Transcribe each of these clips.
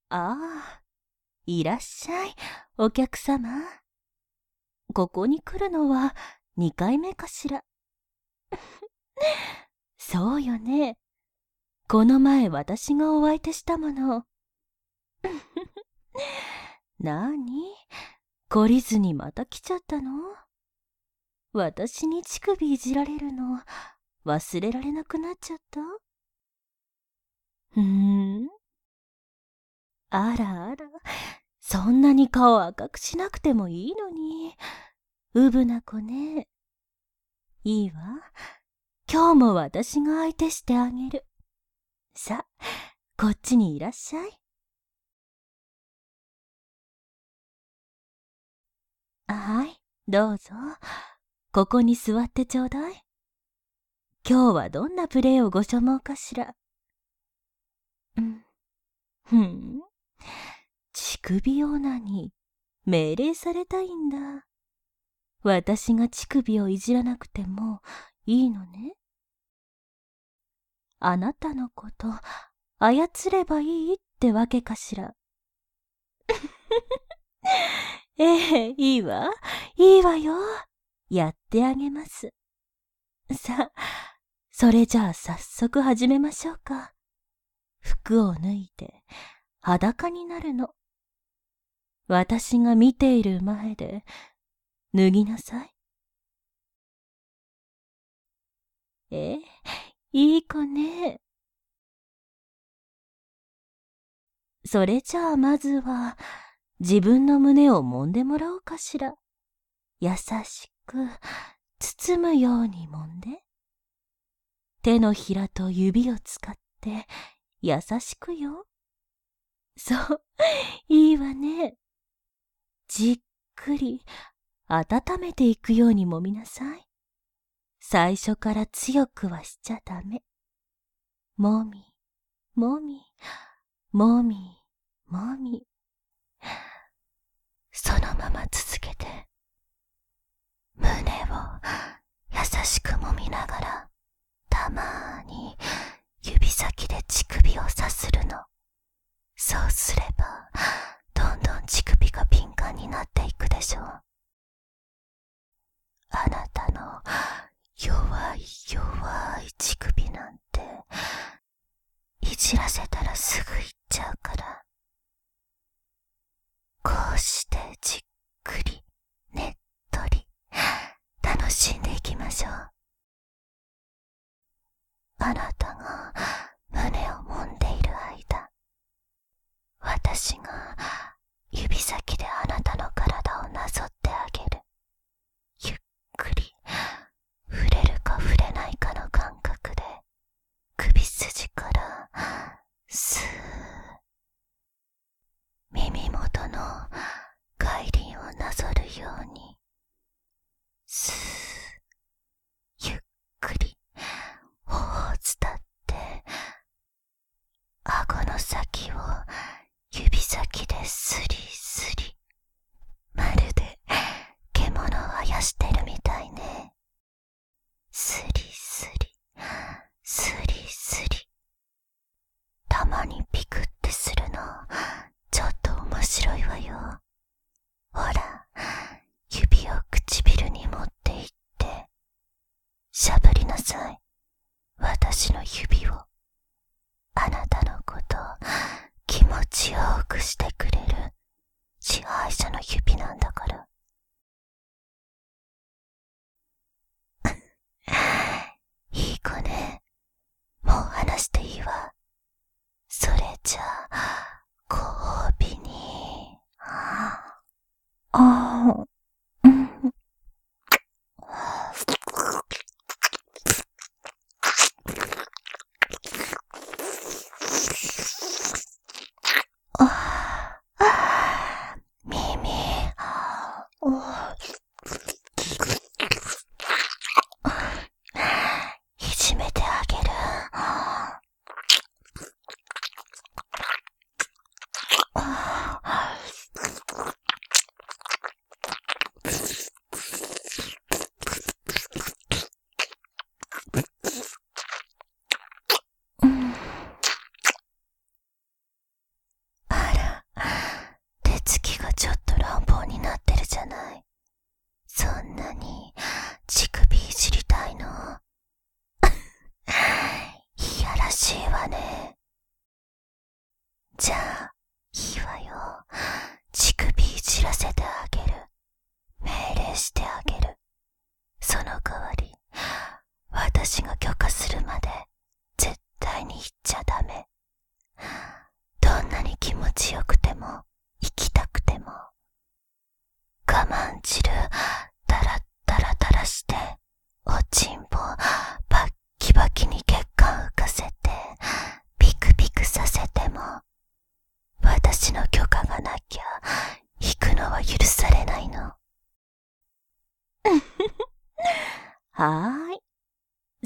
ああ、いらっしゃい、お客様。ここに来るのは2回目かしら。そうよね。この前私がお相手したもの。なに？懲りずにまた来ちゃったの？私に乳首いじられるの忘れられなくなっちゃった？あらあら、そんなに顔赤くしなくてもいいのに。うぶな子ね。いいわ。今日も私が相手してあげる。さあ、こっちにいらっしゃい。はい、どうぞ。ここに座ってちょうだい。今日はどんなプレーをご所望かしら。乳首オーナーに命令されたいんだ。私が乳首をいじらなくてもいいのね。あなたのこと操ればいいってわけかしら。ええ、いいわ。いいわよ。やってあげます。さあ、それじゃあ早速始めましょうか。服を脱いで裸になるの。私が見ている前で脱ぎなさい。いい子ね。それじゃあまずは自分の胸を揉んでもらおうかしら。優しく包むように揉んで。手のひらと指を使って優しくよ。そう、いいわね。じっくり温めていくように揉みなさい。最初から強くはしちゃダメ。もみ、もみ、もみ、もみ。そのまま続けて。胸を優しく揉みながら、たまーに指先で乳首をさするの。そうすれば、どんどん乳首が敏感になっていくでしょう。あなたの弱い弱い乳首なんて、いじらせたらすぐいっちゃうから。こうしてじっくり、ねっとり、楽しんでいきましょう。あなたが胸を揉んでいる間、私が指先であなたの体をなぞってあげる。ゆっくり、触れるか触れないかの感覚で、首筋からスー、耳元の外輪をなぞるように、スー、ゆっくり頬を伝って顎の先を指先でスリスリ、まるで獣をあやしてるみたいね。スリスリ、スリスリ。たまにピクってするのちょっと面白いわよ。ほら、指を唇に持っていってしゃぶりなさい。私の指を。あなたのこと気持ちよくしてくれる支配者の指なんだから。いい子ね。もう話していいわ。それじゃあ、ご褒美に。耳、いじめてあげる。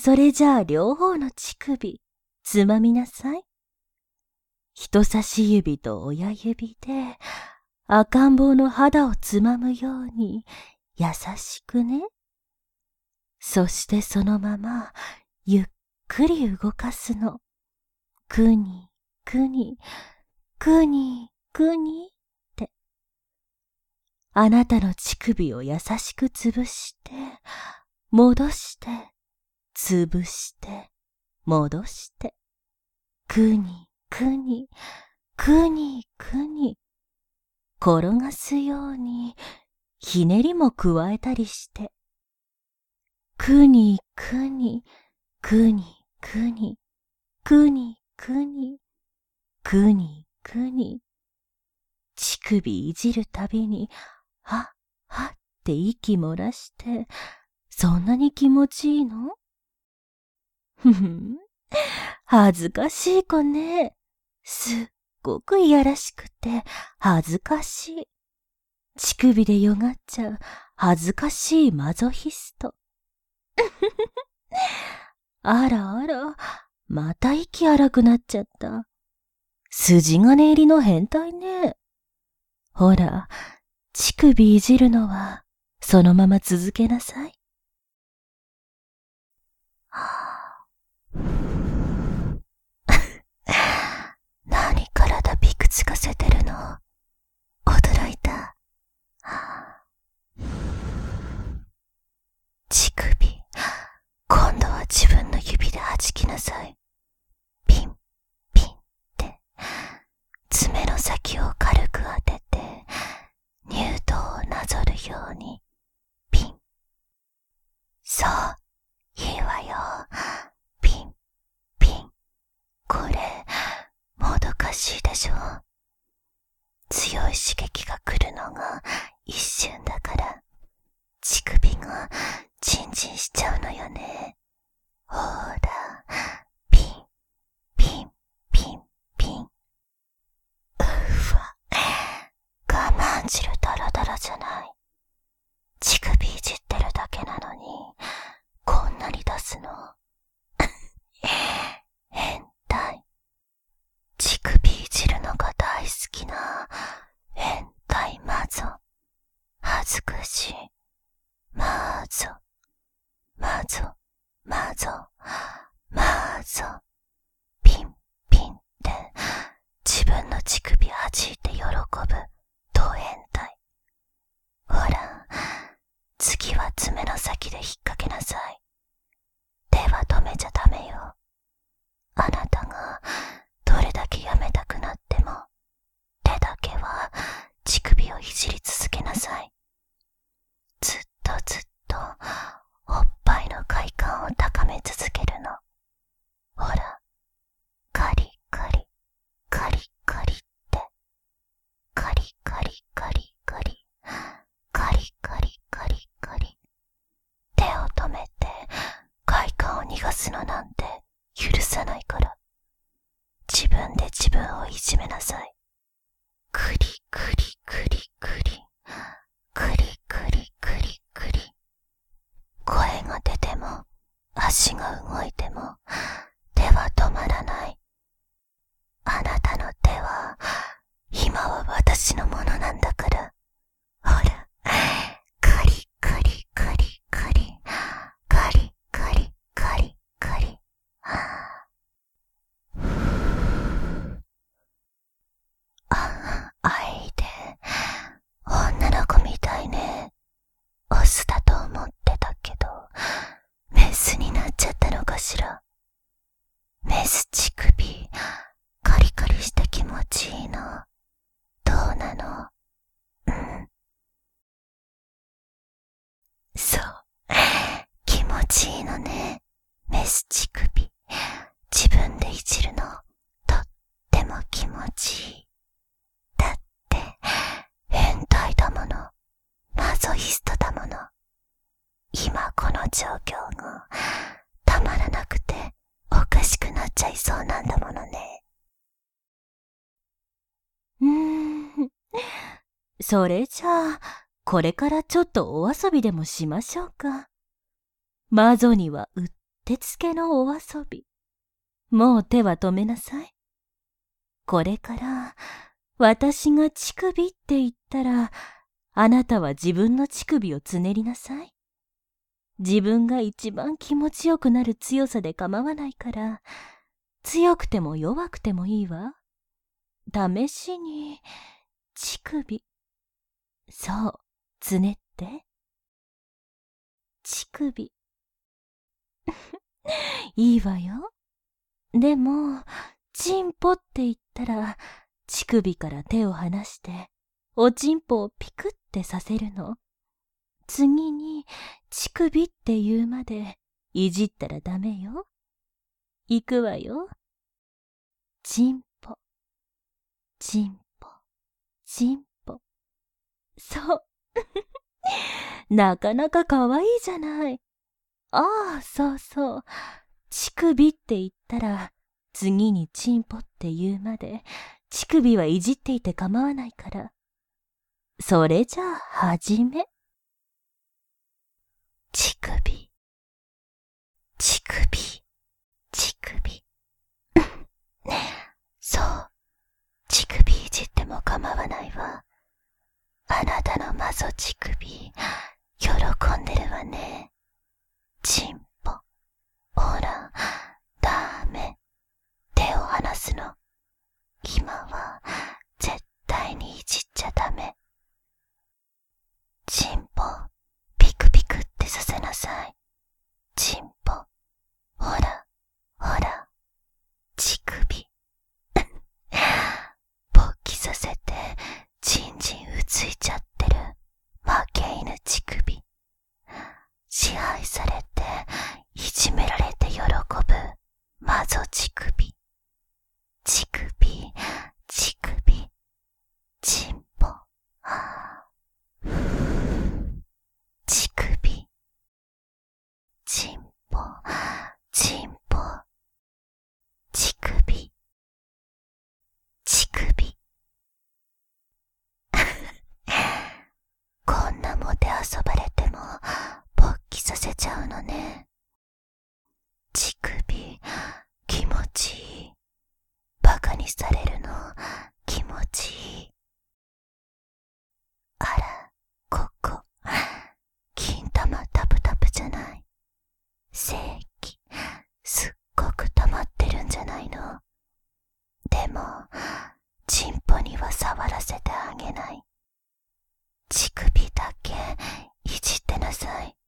それじゃあ両方の乳首、つまみなさい。人差し指と親指で赤ん坊の肌をつまむように優しくね。そしてそのままゆっくり動かすの。くに、くに、くに、くにって。あなたの乳首を優しく潰して、戻して、潰して、戻して。くに、くに、くに、くに。転がすように、ひねりも加えたりして。くに、くに、くに、くに、くに、くに、くに、くに。乳首いじるたびに、はっ、はって息漏らして、そんなに気持ちいいの？ふふん、恥ずかしい子ね。すっごくいやらしくて恥ずかしい。乳首でよがっちゃう恥ずかしいマゾヒスト。あらあら、また息荒くなっちゃった。筋金入りの変態ね。ほら、乳首いじるのはそのまま続けなさい。何体びくつかせてるの？驚いた。乳首、今度は自分の指で弾きなさい。ピン、ピンって、爪の先を軽く当てて、乳頭をなぞるように、ピン。そう、いいわよ。ピン、ピン。これ、もどかしいでしょ。強い刺激が来るのが一瞬だから、乳首がチンチンしちゃうのよね。ほら、ピン、ピン、ピン、ピン。うわ、我慢汁ダラダラじゃない。乳首いじってるだけなのに、こんなに出すの。変態。乳首いじるのが大好きな変態マゾ。恥ずかしい。マゾ、マゾ、マゾ、マゾ。ピン、ピンって自分の乳首弾いて喜ぶド変態。ほら、次は爪の先で引っ掛けなさい。手は止めちゃダメよ。あなたがどれだけやめたくなっても、手だけは乳首をいじり続けなさい。ずっとずっとおっぱいの快感を高め続けるの。ほら、カリカリ、カリカリって、カリカリカリカリ、カリカリカリカリ。手を止めて快感を逃がすのなんて許さないから。自分で自分をいじめなさい。クリクリクリクリ、クリクリクリクリ。声が出ても足が動いても手は止まらない。あなたの手は今は私のものなんだから。ほら、カリカリカリカリ、カリカリカリカリ。あいで、女の子みたいね。オスだと思ってたけど、メスになっちゃったのかしら。メス乳首、カリカリして気持ちいいの。どうなの？そう、気持ちいいのね。メス乳首、自分でいじるの、とっても気持ちいい。だって、変態だもの。マゾヒストだもの。今この状況がたまらなくておかしくなっちゃいそうなんだものね。それじゃあこれからちょっとお遊びでもしましょうか。マゾにはうっってつけのお遊び。もう手は止めなさい。これから私が乳首って言ったら、あなたは自分の乳首をつねりなさい。自分が一番気持ちよくなる強さで構わないから、強くても弱くてもいいわ。試しに、乳首。そう、つねって。乳首。いいわよ。でも、チンポって言ったら、乳首から手を離して、おちんぽをピクってさせるの。次に、乳首って言うまで、いじったらダメよ。行くわよ。チンポ、チンポ、チンポ。そう。なかなかかわいいじゃない。ああ、そうそう。乳首って言ったら、次にチンポって言うまで、乳首はいじっていて構わないから。それじゃあ、はじめ。乳首、乳首、乳首。そう、乳首いじっても構わないわ。あなたのマゾ乳首、喜んでるわね。チンポ。ほら、ダメ。手を離すの。今は、絶対にいじっちゃダメ。チンポ、ピクピクってさせなさい。チンポ。ほら、ほら、乳首。勃起させて、チンチンうついちゃってる。負け犬乳首。支配されて、いじめられて喜ぶ。マゾ乳首。乳首、乳首、チンポ。乳首、チンポ、チンポ、乳首、乳首。こんなもて遊ばれても勃起させちゃうのね。乳首、気持ちいい。バカにされるの気持ちいい。あら、ここ、金玉タプタプじゃない。精液、すっごく溜まってるんじゃないの。でも、チンポには触らせてあげない。乳首だけいじってなさい。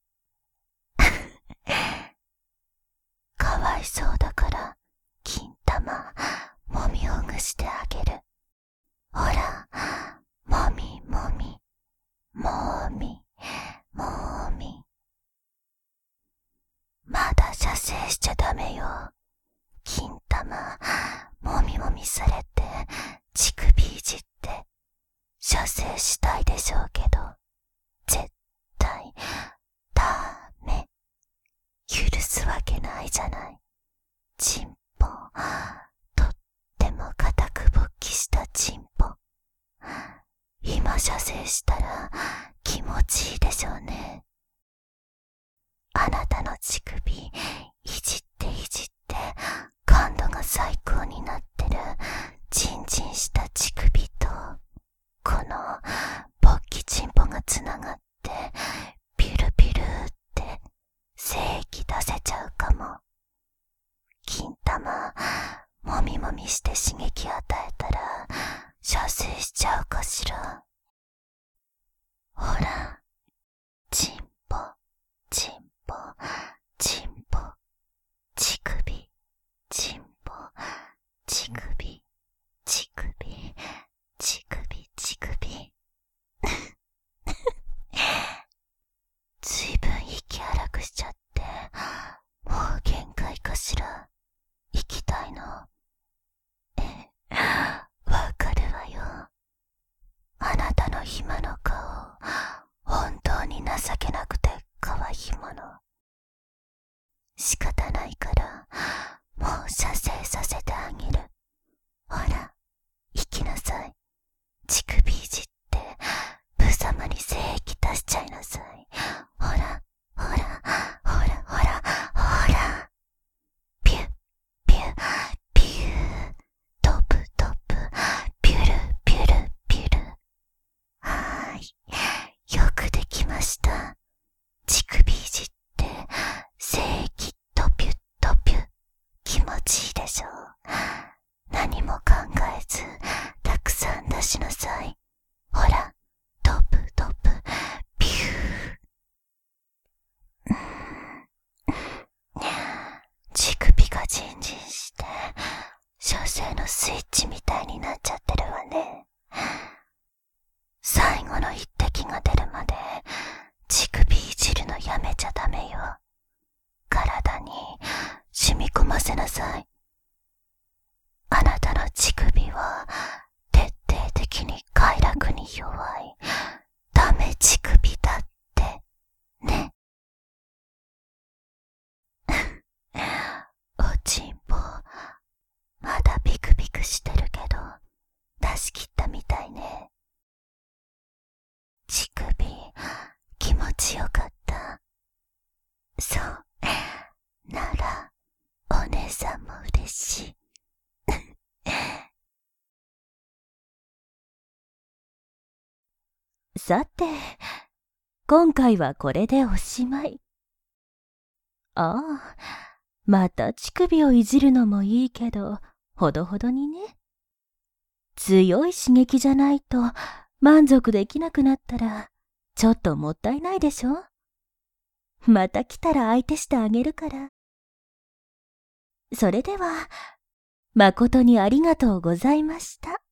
かわいそうだから、金玉、もみほぐしてあげる。ほら、もみもみ、もみ、もみ。まだ射精しちゃダメよ。金玉、もみもみされて、乳首いじって、射精したいでしょうけど、絶対、ダメ。許すわけないじゃない。チンポ、とっても固く勃起したチンポ。今射精したら気持ちいいでしょうね。あなたの乳首、いじっていじって、感度が最高になってる、チンチンした乳首と、この、勃起チンポがつながって、ピュルピュルって、精液出せちゃうかも。金玉、もみもみして刺激与えたら、射精しちゃうかしら。ほら、チンポ、チンポ、チンポ、乳首、チンポ、乳首、乳首、乳首、乳首。ずいぶん息荒くしちゃって、もう限界かしら。行きたいの。わかるわよ。あ強制のスイッチみたいになっちゃってるわね。最後の一滴が出るまで乳首いじるのやめちゃダメよ。体に染み込ませなさい。あなたの乳首は徹底的に快楽に弱いダメ乳首だってね。おちんぽまだビクビクしてるけど出し切ったみたいね。乳首気持ちよかった。そうならお姉さんも嬉しい。 さて、今回はこれでおしまい。ああ、また乳首をいじるのもいいけど、ほどほどにね。強い刺激じゃないと満足できなくなったら、ちょっともったいないでしょ？また来たら相手してあげるから。それでは、誠にありがとうございました。